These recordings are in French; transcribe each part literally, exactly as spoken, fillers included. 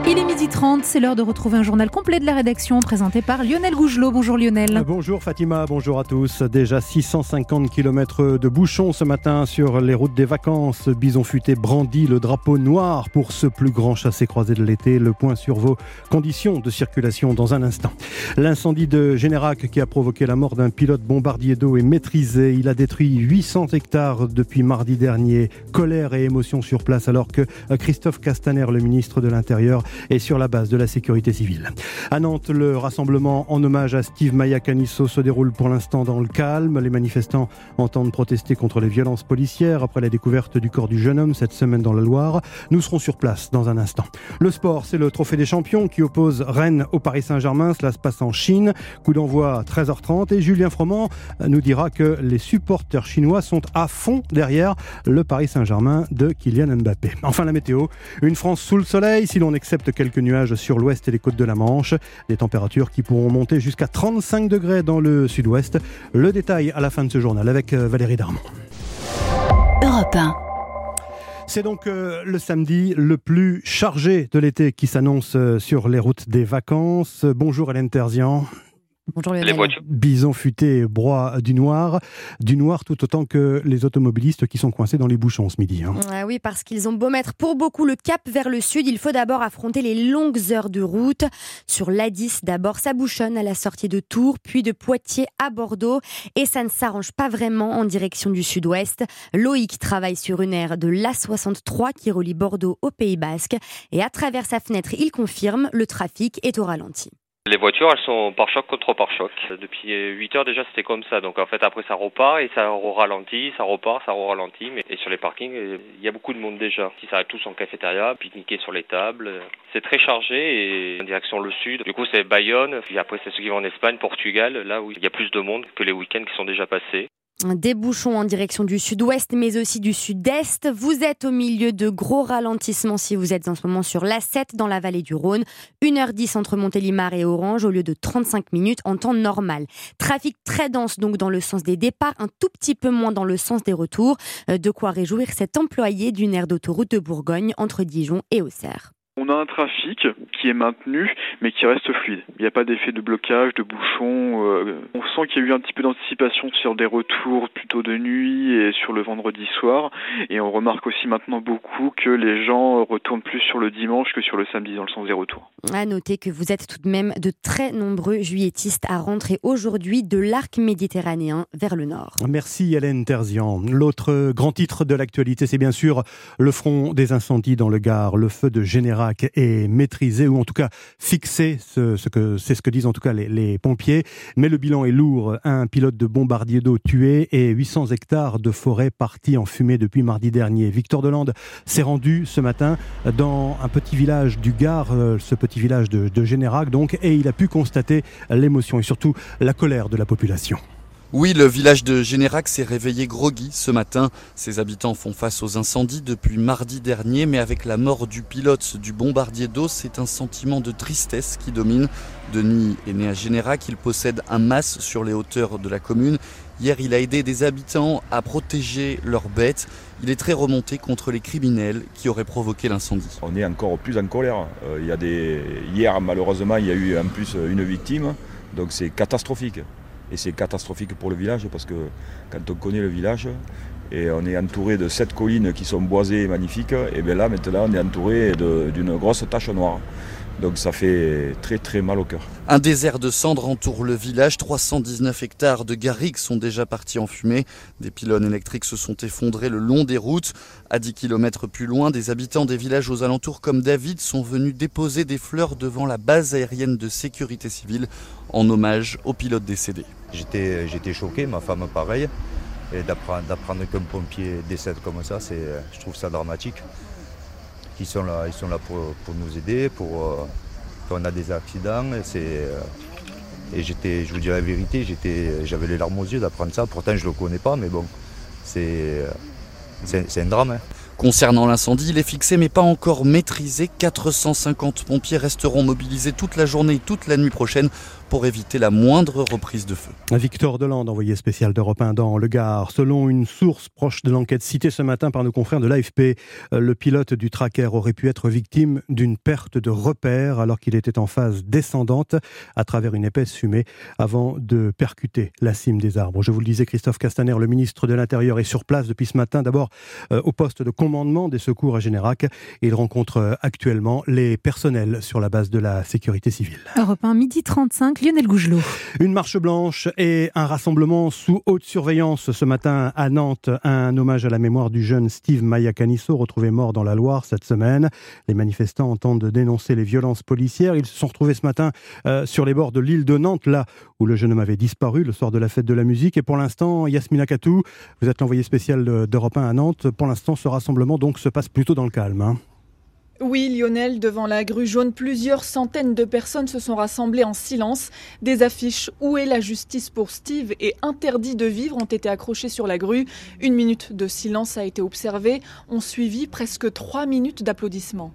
Il est midi trente, c'est l'heure de retrouver un journal complet de la rédaction présenté par Lionel Gougelot. Bonjour Lionel. Bonjour Fatima, bonjour à tous. Déjà six cent cinquante kilomètres de bouchons ce matin sur les routes des vacances. Bison Futé brandit le drapeau noir pour ce plus grand chassé-croisé de l'été. Le point sur vos conditions de circulation dans un instant. L'incendie de Générac qui a provoqué la mort d'un pilote bombardier d'eau est maîtrisé. Il a détruit huit cents hectares depuis mardi dernier. Colère et émotion sur place alors que Christophe Castaner, le ministre de l'Intérieur, et sur la base de la sécurité civile. À Nantes, le rassemblement en hommage à Steve Maia Caniço se déroule pour l'instant dans le calme. Les manifestants entendent protester contre les violences policières après la découverte du corps du jeune homme cette semaine dans la Loire. Nous serons sur place dans un instant. Le sport, c'est le Trophée des champions qui oppose Rennes au Paris Saint-Germain. Cela se passe en Chine. Coup d'envoi à treize heures trente et Julien Froment nous dira que les supporters chinois sont à fond derrière le Paris Saint-Germain de Kylian Mbappé. Enfin la météo, une France sous le soleil si l'on accepte quelques nuages sur l'ouest et les côtes de la Manche. Des températures qui pourront monter jusqu'à trente-cinq degrés dans le sud-ouest. Le détail à la fin de ce journal avec Valérie Darmon. Europe un. C'est donc euh, le samedi le plus chargé de l'été qui s'annonce euh, sur les routes des vacances. Bonjour Hélène Terzian. Bonjour Lionel. Les voitures. Bison Futé broie du noir, du noir tout autant que les automobilistes qui sont coincés dans les bouchons ce midi. Hein. Ah oui, parce qu'ils ont beau mettre pour beaucoup le cap vers le sud, il faut d'abord affronter les longues heures de route. Sur l'A dix, d'abord, ça bouchonne à la sortie de Tours, puis de Poitiers à Bordeaux. Et ça ne s'arrange pas vraiment en direction du sud-ouest. Loïc travaille sur une aire de l'A soixante-trois qui relie Bordeaux au Pays Basque. Et à travers sa fenêtre, il confirme, le trafic est au ralenti. Les voitures, elles sont pare-choc contre pare-choc. Depuis huit heures déjà, c'était comme ça. Donc en fait, après ça repart et ça ralentit, ça repart, ça ralentit. Mais et sur les parkings, il y a beaucoup de monde déjà. Ils s'arrêtent tous en cafétéria, pique-niquer sur les tables. C'est très chargé et en direction le sud. Du coup, c'est Bayonne. Puis après, c'est ceux qui vont en Espagne, Portugal, là où il y a plus de monde que les week-ends qui sont déjà passés. Des bouchons en direction du sud-ouest, mais aussi du sud-est. Vous êtes au milieu de gros ralentissements si vous êtes en ce moment sur l'A sept dans la vallée du Rhône. une heure dix entre Montélimar et Orange au lieu de trente-cinq minutes en temps normal. Trafic très dense donc dans le sens des départs, un tout petit peu moins dans le sens des retours. De quoi réjouir cet employé d'une aire d'autoroute de Bourgogne entre Dijon et Auxerre. On a un trafic qui est maintenu, mais qui reste fluide. Il n'y a pas d'effet de blocage, de bouchon. Euh, on sent qu'il y a eu un petit peu d'anticipation sur des retours plutôt de nuit et sur le vendredi soir. Et on remarque aussi maintenant beaucoup que les gens retournent plus sur le dimanche que sur le samedi dans le sens des retours. À noter que vous êtes tout de même de très nombreux juilletistes à rentrer aujourd'hui de l'arc méditerranéen vers le nord. Merci Hélène Terzian. L'autre grand titre de l'actualité, c'est bien sûr le front des incendies dans le Gard. Le feu de Générac est maîtrisé ou en tout cas fixé, ce, ce que, c'est ce que disent en tout cas les, les pompiers. Mais le bilan est lourd. Un pilote de bombardier d'eau tué et huit cents hectares de forêt partis en fumée depuis mardi dernier. Victor Delande s'est rendu ce matin dans un petit village du Gard, ce petit village de, de Générac donc, et il a pu constater l'émotion et surtout la colère de la population. Oui, le village de Générac s'est réveillé groggy ce matin. Ses habitants font face aux incendies depuis mardi dernier, mais avec la mort du pilote du bombardier d'eau, c'est un sentiment de tristesse qui domine. Denis est né à Générac, il possède un mas sur les hauteurs de la commune. Hier, il a aidé des habitants à protéger leurs bêtes. Il est très remonté contre les criminels qui auraient provoqué l'incendie. On est encore plus en colère. Euh, il y a des... Hier, malheureusement, il y a eu en plus une victime, donc c'est catastrophique. Et c'est catastrophique pour le village parce que quand on connaît le village et on est entouré de sept collines qui sont boisées et magnifiques, et bien là maintenant on est entouré de, d'une grosse tache noire. Donc ça fait très très mal au cœur. Un désert de cendres entoure le village. trois cent dix-neuf hectares de garrigues sont déjà partis en fumée. Des pylônes électriques se sont effondrés le long des routes. À dix kilomètres plus loin, des habitants des villages aux alentours comme David sont venus déposer des fleurs devant la base aérienne de sécurité civile en hommage aux pilotes décédés. J'étais, j'étais choqué, ma femme pareil. Et d'apprendre, d'apprendre qu'un pompier décède comme ça, c'est, je trouve ça dramatique. Ils sont là, ils sont là pour, pour nous aider, pour euh, quand on a des accidents. Et, c'est, euh, et j'étais, je vous dis la vérité, j'étais, j'avais les larmes aux yeux d'apprendre ça. Pourtant, je ne le connais pas, mais bon, c'est, c'est, c'est un drame. Hein. Concernant l'incendie, il est fixé mais pas encore maîtrisé. quatre cent cinquante pompiers resteront mobilisés toute la journée et toute la nuit prochaine pour éviter la moindre reprise de feu. Victor Delande, envoyé spécial d'Europe un dans le Gard. Selon une source proche de l'enquête citée ce matin par nos confrères de l'A F P, le pilote du Tracker aurait pu être victime d'une perte de repère alors qu'il était en phase descendante à travers une épaisse fumée avant de percuter la cime des arbres. Je vous le disais, Christophe Castaner, le ministre de l'Intérieur, est sur place depuis ce matin, d'abord euh, au poste de commandement des secours à Générac. Il rencontre euh, actuellement les personnels sur la base de la sécurité civile. Europe un, midi trente-cinq, Lionel Gougelot. Une marche blanche et un rassemblement sous haute surveillance ce matin à Nantes. Un hommage à la mémoire du jeune Steve Maia Caniço, retrouvé mort dans la Loire cette semaine. Les manifestants tentent de dénoncer les violences policières. Ils se sont retrouvés ce matin euh, sur les bords de l'île de Nantes, là où le jeune homme avait disparu le soir de la fête de la musique. Et pour l'instant, Yasmina Katou, vous êtes l'envoyée spéciale d'Europe un à Nantes. Pour l'instant, ce rassemblement donc se passe plutôt dans le calme. Hein. Oui, Lionel, devant la grue jaune, plusieurs centaines de personnes se sont rassemblées en silence. Des affiches « Où est la justice pour Steve ?» et « Interdit de vivre » ont été accrochées sur la grue. Une minute de silence a été observée. On suivit presque trois minutes d'applaudissements.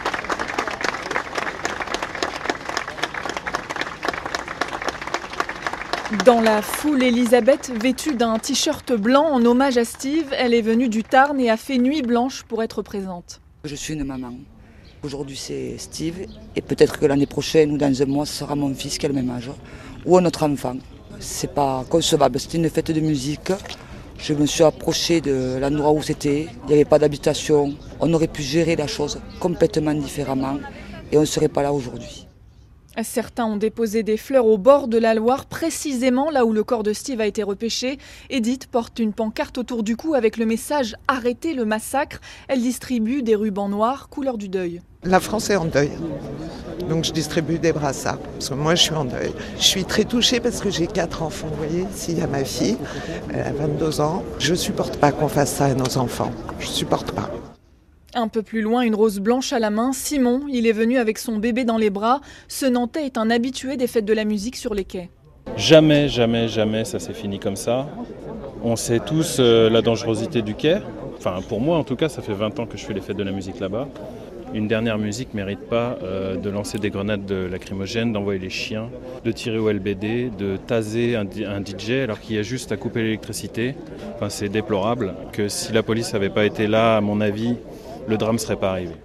Dans la foule, Elisabeth, vêtue d'un t-shirt blanc en hommage à Steve, elle est venue du Tarn et a fait nuit blanche pour être présente. Je suis une maman. Aujourd'hui c'est Steve et peut-être que l'année prochaine ou dans un mois ce sera mon fils qui a le même âge ou un autre enfant. C'est pas concevable, c'était une fête de musique. Je me suis approché de l'endroit où c'était, il n'y avait pas d'habitation. On aurait pu gérer la chose complètement différemment et on ne serait pas là aujourd'hui. Certains ont déposé des fleurs au bord de la Loire, précisément là où le corps de Steve a été repêché. Edith porte une pancarte autour du cou avec le message « Arrêtez le massacre ». Elle distribue des rubans noirs, couleur du deuil. La France est en deuil, donc je distribue des brassards, parce que moi je suis en deuil. Je suis très touchée parce que j'ai quatre enfants, vous voyez, ici il y a ma fille, elle a vingt-deux ans. Je ne supporte pas qu'on fasse ça à nos enfants, je ne supporte pas. Un peu plus loin, une rose blanche à la main, Simon, il est venu avec son bébé dans les bras. Ce Nantais est un habitué des fêtes de la musique sur les quais. Jamais, jamais, jamais ça s'est fini comme ça. On sait tous euh, la dangerosité du quai. Enfin, pour moi en tout cas, ça fait vingt ans que je fais les fêtes de la musique là-bas. Une dernière musique ne mérite pas euh, de lancer des grenades de lacrymogènes, d'envoyer les chiens, de tirer au L B D, de taser un, un D J alors qu'il y a juste à couper l'électricité. Enfin, c'est déplorable que si la police n'avait pas été là, à mon avis, le drame ne serait pas arrivé.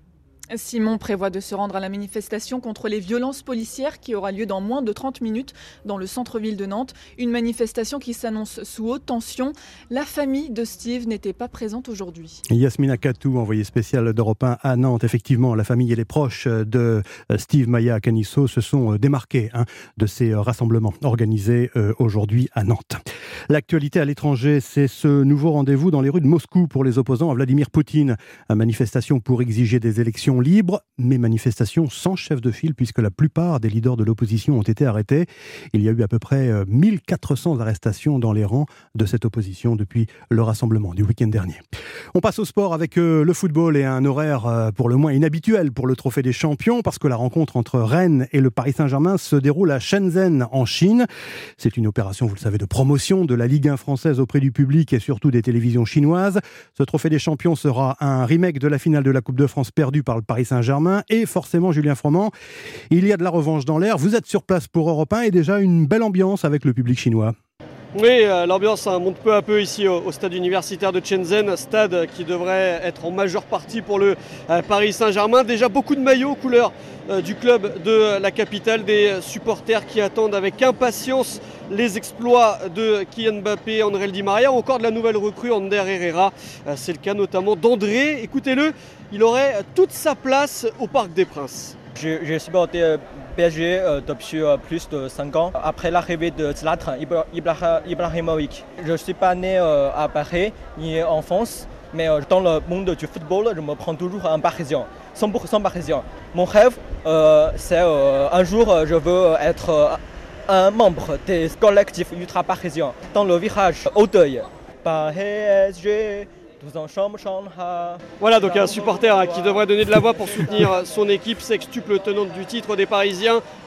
Simon prévoit de se rendre à la manifestation contre les violences policières qui aura lieu dans moins de trente minutes dans le centre-ville de Nantes. Une manifestation qui s'annonce sous haute tension. La famille de Steve n'était pas présente aujourd'hui. Yasmina Katou, envoyée spéciale d'Europe un à Nantes. Effectivement, la famille et les proches de Steve Maia Caniço se sont démarqués hein, de ces rassemblements organisés euh, aujourd'hui à Nantes. L'actualité à l'étranger, c'est ce nouveau rendez-vous dans les rues de Moscou pour les opposants à Vladimir Poutine. Une manifestation pour exiger des élections libres, mais manifestation sans chef de file puisque la plupart des leaders de l'opposition ont été arrêtés. Il y a eu à peu près mille quatre cents arrestations dans les rangs de cette opposition depuis le rassemblement du week-end dernier. On passe au sport avec le football et un horaire pour le moins inhabituel pour le Trophée des Champions parce que la rencontre entre Rennes et le Paris Saint-Germain se déroule à Shenzhen en Chine. C'est une opération, vous le savez, de promotion de la Ligue un française auprès du public et surtout des télévisions chinoises. Ce Trophée des Champions sera un remake de la finale de la Coupe de France perdue par le Paris Saint-Germain et forcément Julien Froment, il y a de la revanche dans l'air. Vous êtes sur place pour Europe un et déjà une belle ambiance avec le public chinois. Oui, euh, l'ambiance hein, monte peu à peu ici au, au stade universitaire de Shenzhen, stade qui devrait être en majeure partie pour le euh, Paris Saint-Germain. Déjà beaucoup de maillots couleur euh, du club de la capitale, des supporters qui attendent avec impatience les exploits de Kylian Mbappé, André Di Maria ou encore de la nouvelle recrue Ander Herrera. Euh, c'est le cas notamment d'André. Écoutez-le, il aurait toute sa place au Parc des Princes. J'ai supporté euh, P S G euh, depuis euh, plus de cinq ans, après l'arrivée de Zlatan Ibrahimovic. Je ne suis pas né euh, à Paris ni en France, mais euh, dans le monde du football, je me prends toujours un Parisien, cent pour cent Parisien. Mon rêve, euh, c'est euh, un jour, je veux être euh, un membre des collectifs ultra-parisiens dans le virage Auteuil. Paris S G. Voilà donc un supporter qui devrait donner de la voix pour soutenir son équipe, sextuple tenante du titre des Parisiens.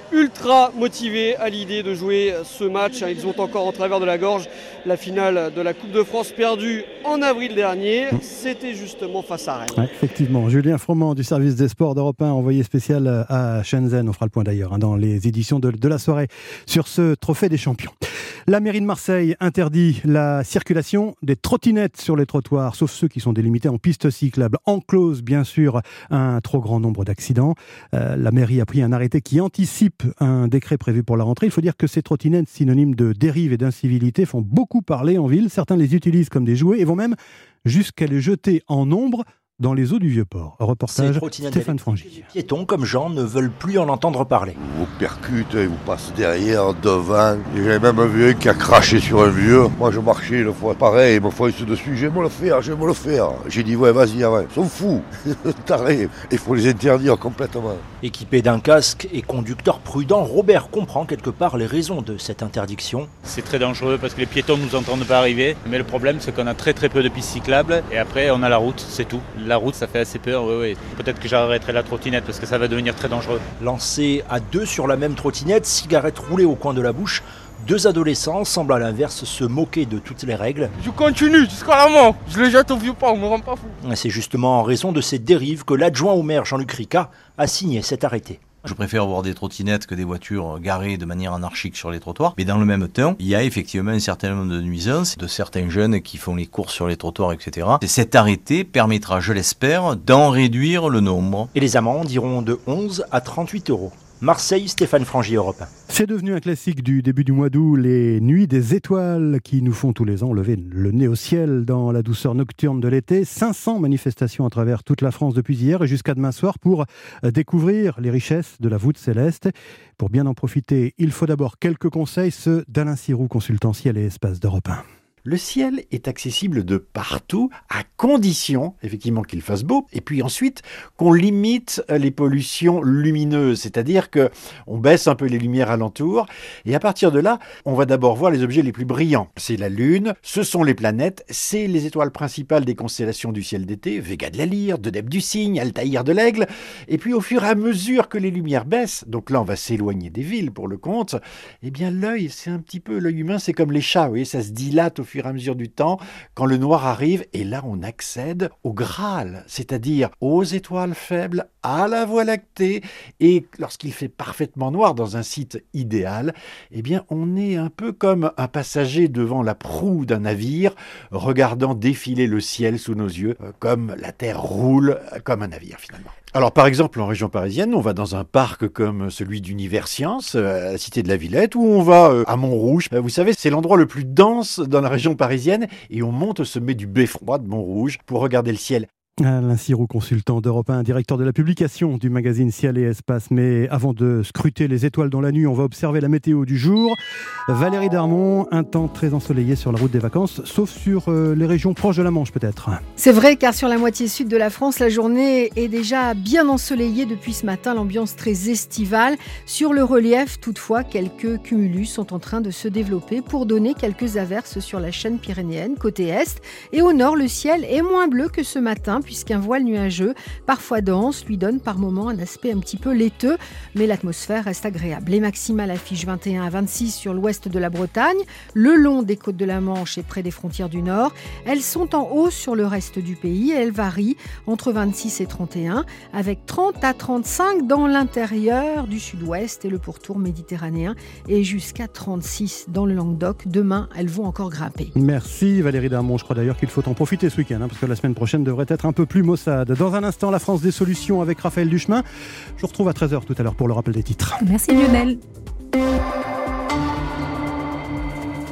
ultra motivés à l'idée de jouer ce match. Ils ont encore en travers de la gorge la finale de la Coupe de France perdue en avril dernier. C'était justement face à Rennes. Ouais, effectivement, Julien Froment du service des sports d'Europe un, envoyé spécial à Shenzhen. On fera le point d'ailleurs hein, dans les éditions de, de la soirée sur ce trophée des champions. La mairie de Marseille interdit la circulation des trottinettes sur les trottoirs, sauf ceux qui sont délimités en pistes cyclables. En clause, bien sûr, un trop grand nombre d'accidents. Euh, la mairie a pris un arrêté qui anticipe un décret prévu pour la rentrée. Il faut dire que ces trottinettes, synonymes de dérive et d'incivilité, font beaucoup parler en ville. Certains les utilisent comme des jouets et vont même jusqu'à les jeter en nombre dans les eaux du Vieux-Port. Reportage Stéphane Frangy. Les piétons comme Jean ne veulent plus en entendre parler. Ils vous percutent, ils vous passent derrière, devant. J'ai même vu un qui a craché sur un vieux. Moi je marchais une fois, pareil, ils me foncent dessus, j'aime le faire, j'aime le faire. J'ai dit ouais vas-y, ouais. Ils sont fous, tarés. Il faut les interdire complètement. Équipé d'un casque et conducteur prudent, Robert comprend quelque part les raisons de cette interdiction. C'est très dangereux parce que les piétons ne nous entendent pas arriver. Mais le problème c'est qu'on a très très peu de pistes cyclables et après on a la route, c'est tout. La route, ça fait assez peur, oui, oui. Peut-être que j'arrêterai la trottinette parce que ça va devenir très dangereux. Lancés à deux sur la même trottinette, cigarette roulée au coin de la bouche, deux adolescents semblent à l'inverse se moquer de toutes les règles. Je continue jusqu'à la mort, je les jette au vieux port, on me rend pas fou. C'est justement en raison de ces dérives que l'adjoint au maire Jean-Luc Ricard a signé cet arrêté. Je préfère voir des trottinettes que des voitures garées de manière anarchique sur les trottoirs. Mais dans le même temps, il y a effectivement un certain nombre de nuisances de certains jeunes qui font les courses sur les trottoirs, et cetera. Et cet arrêté permettra, je l'espère, d'en réduire le nombre. Et les amendes iront de onze à trente-huit euros. Marseille, Stéphane Frangy, Europe un. C'est devenu un classique du début du mois d'août, les nuits des étoiles qui nous font tous les ans lever le nez au ciel dans la douceur nocturne de l'été. cinq cents manifestations à travers toute la France depuis hier et jusqu'à demain soir pour découvrir les richesses de la voûte céleste. Pour bien en profiter, il faut d'abord quelques conseils, ceux d'Alain Sirou, consultant ciel et espace d'Europe un. Le ciel est accessible de partout, à condition, effectivement, qu'il fasse beau, et puis ensuite qu'on limite les pollutions lumineuses, c'est-à-dire qu'on baisse un peu les lumières alentour, et à partir de là, on va d'abord voir les objets les plus brillants. C'est la Lune, ce sont les planètes, c'est les étoiles principales des constellations du ciel d'été, Vega de la Lyre, Deneb du Cygne, Altaïr de l'Aigle, et puis au fur et à mesure que les lumières baissent, donc là on va s'éloigner des villes pour le compte, eh bien l'œil, c'est un petit peu, l'œil humain, c'est comme les chats, vous voyez, ça se dilate au fur et à mesure du temps, quand le noir arrive, et là on accède au Graal, c'est-à-dire aux étoiles faibles, à la Voie lactée, et lorsqu'il fait parfaitement noir dans un site idéal, eh bien on est un peu comme un passager devant la proue d'un navire, regardant défiler le ciel sous nos yeux, comme la Terre roule comme un navire finalement. Alors par exemple en région parisienne, on va dans un parc comme celui d'Univers Science, à la Cité de la Villette, ou on va à Montrouge. Vous savez, c'est l'endroit le plus dense dans la région parisienne, et on monte au sommet du Beffroi de Montrouge pour regarder le ciel. Alain Sirou, consultant d'Europe un, directeur de la publication du magazine Ciel et Espace. Mais avant de scruter les étoiles dans la nuit, on va observer la météo du jour. Valérie Darmon, un temps très ensoleillé sur la route des vacances, sauf sur euh, les régions proches de la Manche peut-être. C'est vrai, car sur la moitié sud de la France, la journée est déjà bien ensoleillée depuis ce matin, l'ambiance très estivale. Sur le relief, toutefois, quelques cumulus sont en train de se développer pour donner quelques averses sur la chaîne pyrénéenne, côté est. Et au nord, le ciel est moins bleu que ce matin, puisqu'un voile nuageux, parfois dense, lui donne par moments un aspect un petit peu laiteux, mais l'atmosphère reste agréable. Les maximales affichent vingt et un à vingt-six sur l'ouest de la Bretagne, le long des côtes de la Manche et près des frontières du Nord. Elles sont en hausse sur le reste du pays et elles varient entre vingt-six et trente et un, avec trente à trente-cinq dans l'intérieur du sud-ouest et le pourtour méditerranéen, et jusqu'à trente-six dans le Languedoc. Demain, elles vont encore grimper. Merci Valérie Darmon. Je crois d'ailleurs qu'il faut en profiter ce week-end, hein, parce que la semaine prochaine devrait être un peu plus maussade. Dans un instant, la France des solutions avec Raphaël Duchemin. Je vous retrouve à treize heures tout à l'heure pour le rappel des titres. Merci Lionel.